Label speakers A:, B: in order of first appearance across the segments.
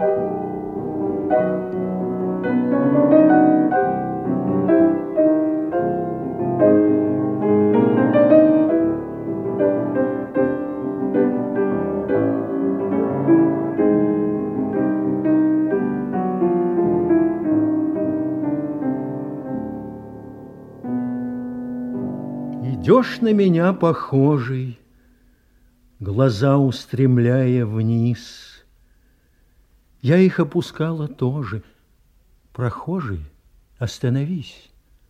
A: Идешь на меня похожий, глаза устремляя вниз. Я их опускала тоже. Прохожий, остановись.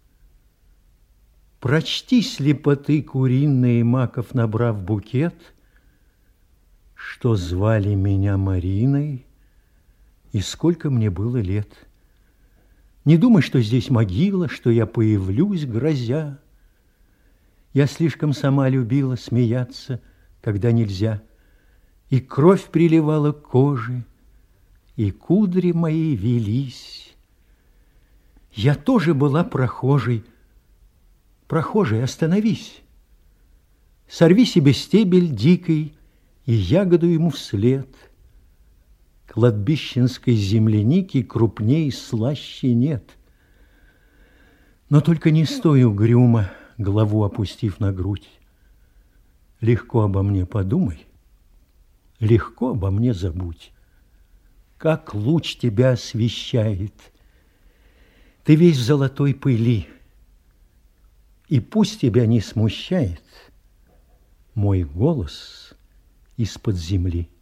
A: Прочти слепоты куриные, маков набрав букет, что звали меня Мариной, и сколько мне было лет. Не думай, что здесь могила, что я появлюсь, грозя. Я слишком сама любила смеяться, когда нельзя, и кровь приливала к коже, и кудри мои вились. Я тоже была прохожей. Прохожий, остановись. Сорви себе стебель дикий и ягоду ему вслед. Кладбищенской земляники крупней и слаще нет. Но только не стой угрюмо, голову опустив на грудь. Легко обо мне подумай, легко обо мне забудь. Как луч тебя освещает, ты весь в золотой пыли, и пусть тебя не смущает мой голос из-под земли.